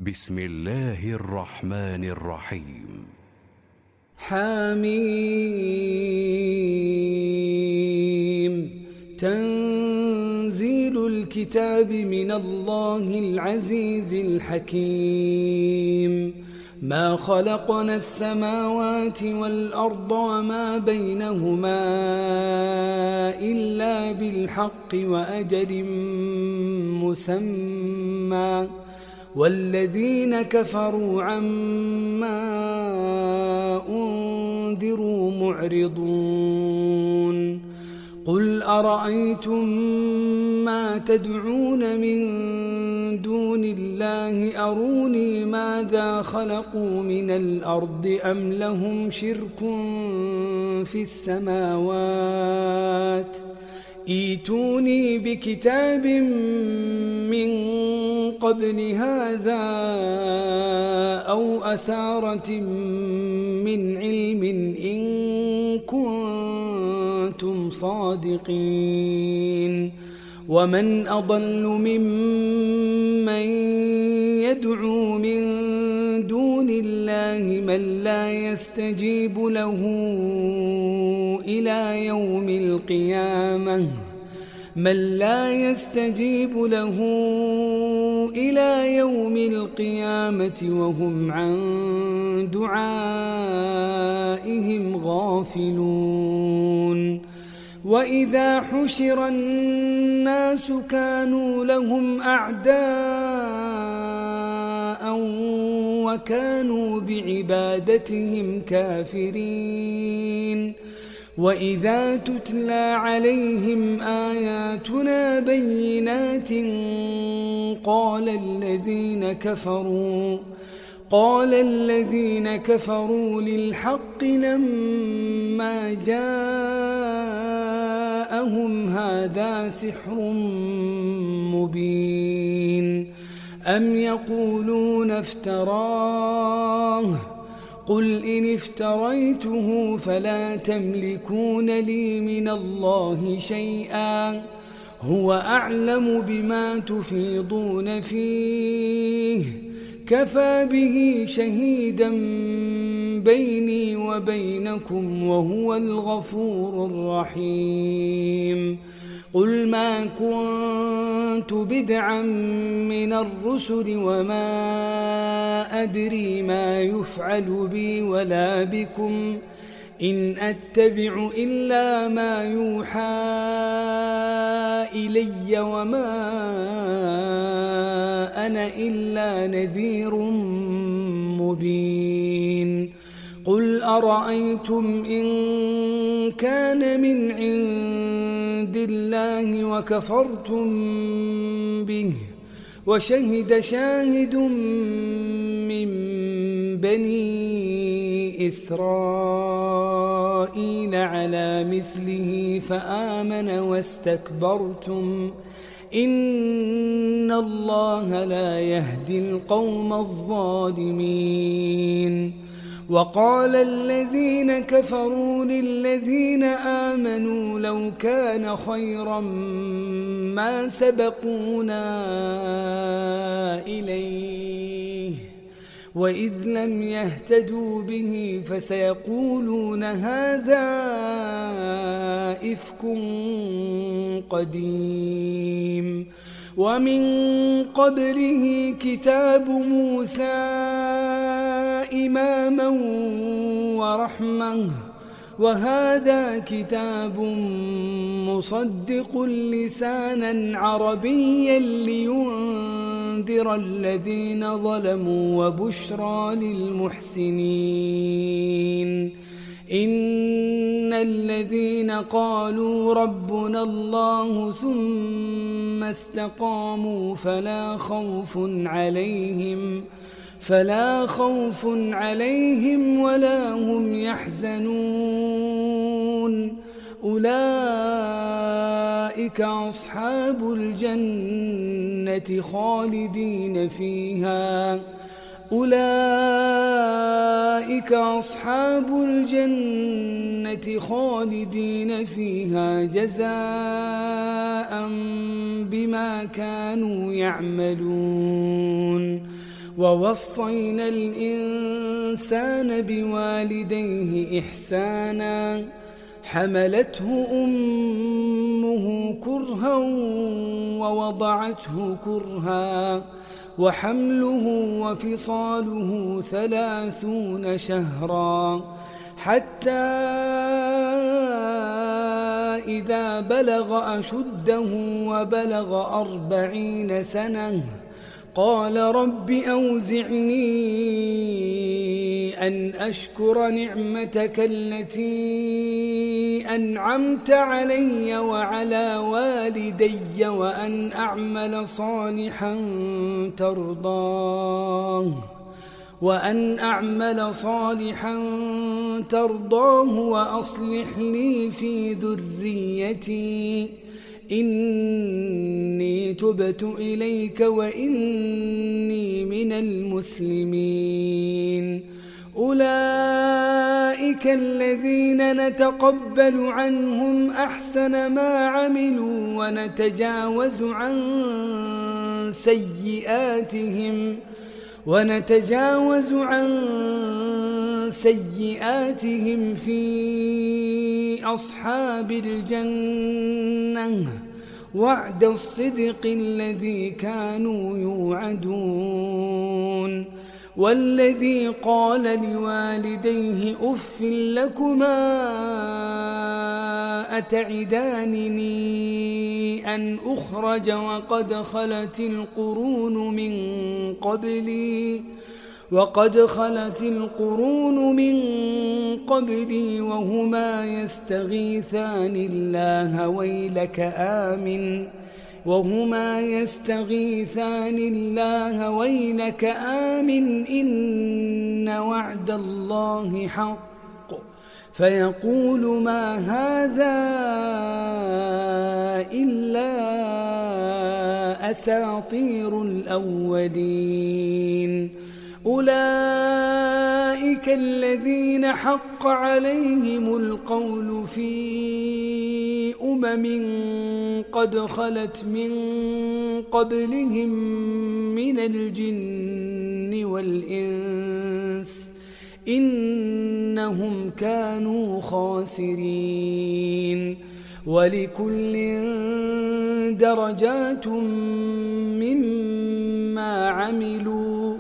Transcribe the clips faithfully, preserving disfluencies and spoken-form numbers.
بسم الله الرحمن الرحيم. حميم. تنزيل الكتاب من الله العزيز الحكيم. ما خلقنا السماوات والأرض وما بينهما إلا بالحق وأجل مسمى، والذين كفروا عما أنذروا معرضون. قل أرأيتم ما تدعون من دون الله أروني ماذا خلقوا من الأرض أم لهم شرك في السماوات، ائتوني بكتاب من قبل هذا أو أثارة من علم إن كنتم صادقين. ومن أضل ممن يدعو من دون الله من لا يستجيب له إلى يوم القيامة من لا يستجيب له إلى يوم القيامة وهم عن دعائهم غافلون. وإذا حشر الناس كانوا لهم أعداء وكانوا بعبادتهم كافرين. وإذا تتلى عليهم آياتنا بينات قال الذين كفروا قال الذين كفروا للحق لما جاءهم هذا سحر مبين. أم يقولون افتراه قل إن افتريته فلا تملكون لي من الله شيئا هو أعلم بما تفيضون فيه كفى به شهيدا بيني وبينكم وهو الغفور الرحيم. قل ما كنت بدعا من الرسل وما أدري ما يفعل بي ولا بكم إن أتبع إلا ما يوحى إلي وما أنا إلا نذير مبين. قل أرأيتم إن كان من عند الله وكفرتم به وشهد شاهد من بني إسرائيل على مثله فآمن واستكبرتم إن الله لا يهدي القوم الظالمين. وقال الذين كفروا للذين آمنوا لو كان خيرا ما سبقونا إليه وإذ لم يهتدوا به فسيقولون هذا إفك قديم. ومن قبله كتاب موسى إماما ورحمة وهذا كتاب مصدق لسانا عربيا لينذر الذين ظلموا وبشرى للمحسنين. إن الذين قالوا ربنا الله ثم استقاموا فلا خوف عليهم فلا خوف عليهم ولا هم يحزنون. أولئك أصحاب الجنة خالدين فيها أولئك أصحاب الجنة خالدين فيها جزاء بما كانوا يعملون ووصينا الإنسان بوالديه إحسانا حملته أمه كرها ووضعته كرها وحمله وفصاله ثلاثون شهرا حتى إذا بلغ أشده وبلغ أربعين سنة قال رب أوزعني أن أشكر نعمتك التي أنعمت علي وعلى والدي وأن أعمل صالحا ترضاه وأن أعمل صالحا ترضاه وأصلح لي في ذريتي إني تبت إليك وإني من المسلمين أولئك الذين نتقبل عنهم أحسن ما عملوا ونتجاوز عن سيئاتهم ونتجاوز عن سيئاتهم في أصحاب الجنة وعد الصدق الذي كانوا يوعدون والذي قال لوالديه أف لكما أتعدانني أن أخرج وقد خلت القرون من قبلي وقد خلت القرون من قبلي وهما يستغيثان الله ويلك آمن وهما يستغيثان الله ويلك آمن إن وعد الله حق فيقول ما هذا إلا أساطير الأولين أولئك الذين حق عليهم القول في أمم قد خلت من قبلهم من الجن والإنس إنهم كانوا خاسرين ولكل درجات مما عملوا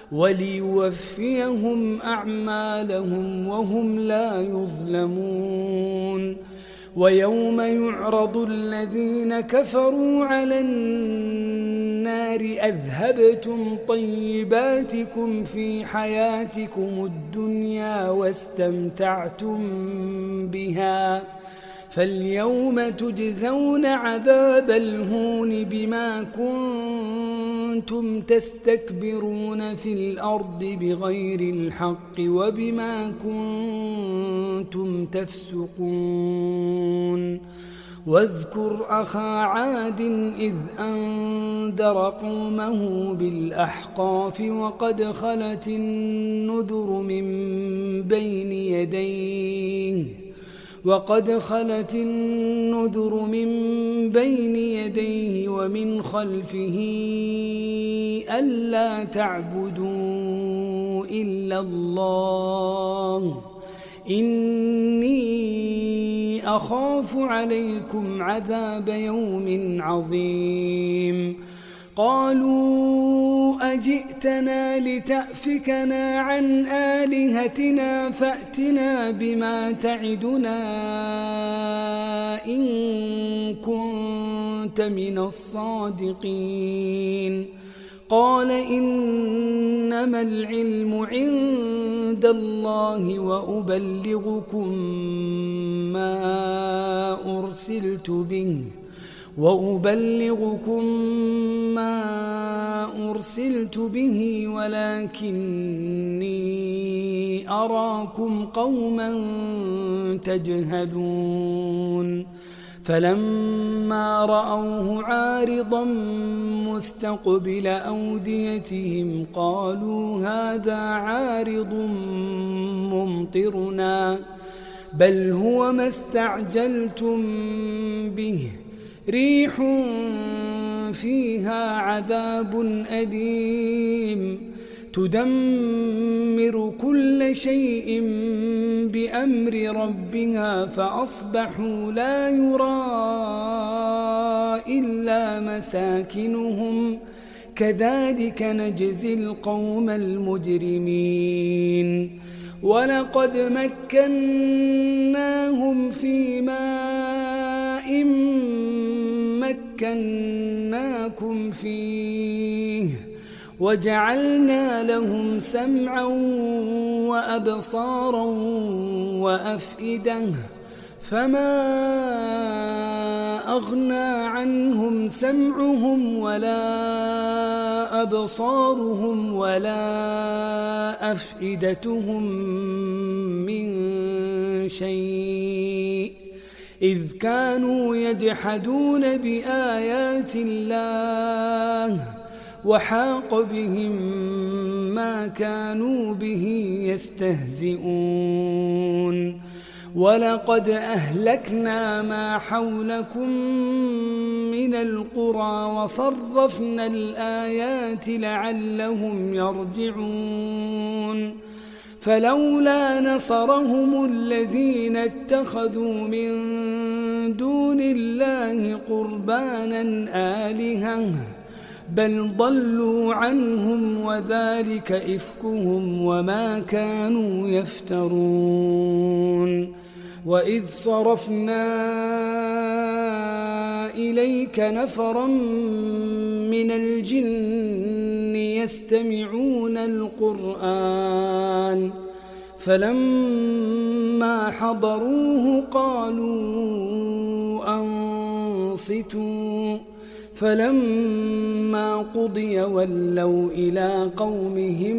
وليوفيهم أعمالهم وهم لا يظلمون ويوم يعرض الذين كفروا على النار أذهبتم طيباتكم في حياتكم الدنيا واستمتعتم بها فاليوم تجزون عذاب الهون بما كنتم تستكبرون في الأرض بغير الحق وبما كنتم تفسقون واذكر أخا عاد إذ أنذر قومه بالأحقاف وقد خلت النذر من بين يديه وقد خلت النذر من بين يديه ومن خلفه ألا تعبدوا إلا الله إني أخاف عليكم عذاب يوم عظيم قالوا أجئتنا لتأفكنا عن آلهتنا فأتنا بما تعدنا إن كنت من الصادقين قال إنما العلم عند الله وأبلغكم ما أرسلت به وأبلغكم ما أرسلت به ولكني أراكم قوما تجهلون فلما رأوه عارضا مستقبل أوديتهم قالوا هذا عارض ممطرنا بل هو ما استعجلتم به ريح فيها عذاب أليم تدمر كل شيء بأمر ربها فأصبحوا لا يرى إلا مساكنهم كذلك نجزي القوم المجرمين ولقد مكناهم في ماء مكناكم فيه وجعلنا لهم سمعا وأبصارا وأفئدة فما أغنى عنهم سمعهم ولا أبصارهم ولا أفئدتهم من شيء إذ كانوا يجحدون بآيات الله وحاق بهم ما كانوا به يستهزئون ولقد أهلكنا ما حولكم من القرى وصرفنا الآيات لعلهم يرجعون فلولا نصرهم الذين اتخذوا من دون الله قربانا آلهة بل ضلوا عنهم وذلك إفكهم وما كانوا يفترون وإذ صرفنا إليك نفرا من الجن يستمعون القرآن فلما حضروه قالوا أنصتوا فلما قضي ولوا إلى قومهم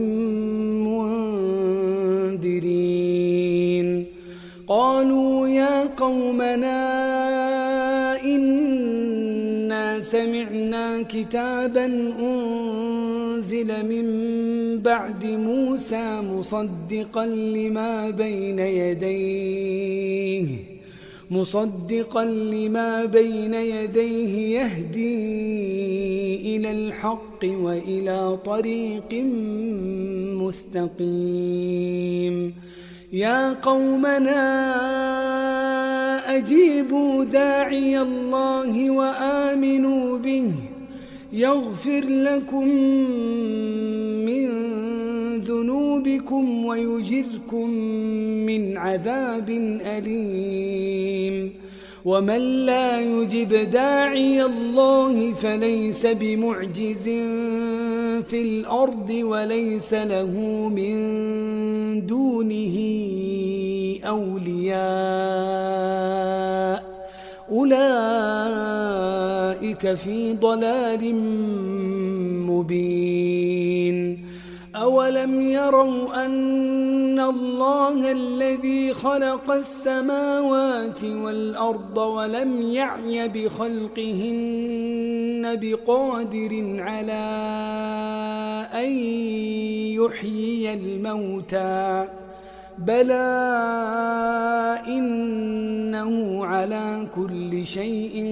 منذرين قالوا يا قومنا إنا سمعنا كتابا أنزل من بعد موسى مصدقا لما بين يديه مصدقا لما بين يديه يهدي إلى الحق وإلى طريق مستقيم يا قومنا أجيبوا داعي الله وآمنوا به يغفر لكم من ذنوبكم ويجركم من عذاب أليم ومن لا يجب داعي الله فليس بمعجز في الأرض وليس له من دونه أولياء أولئك في ضلال مبين أولم يروا أن الله الذي خلق السماوات والأرض ولم يعي بخلقهن بقادر على أن يحيي الموتى بلى إنه على كل شيء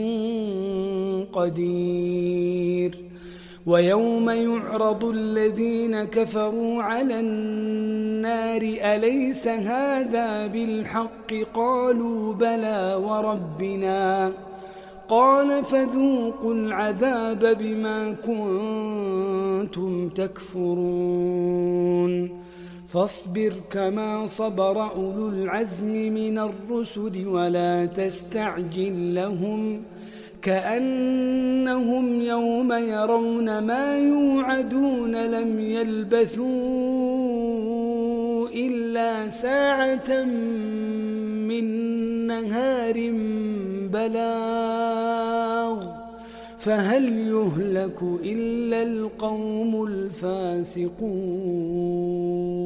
قدير ويوم يعرض الذين كفروا على النار أليس هذا بالحق قالوا بلى وربنا قال فذوقوا العذاب بما كنتم تكفرون فاصبر كما صبر أولو العزم من الرسل ولا تستعجل لهم كأنهم يوم يرون ما يوعدون لم يلبثوا إلا ساعة من نهار بلاغ فهل يهلك إلا القوم الفاسقون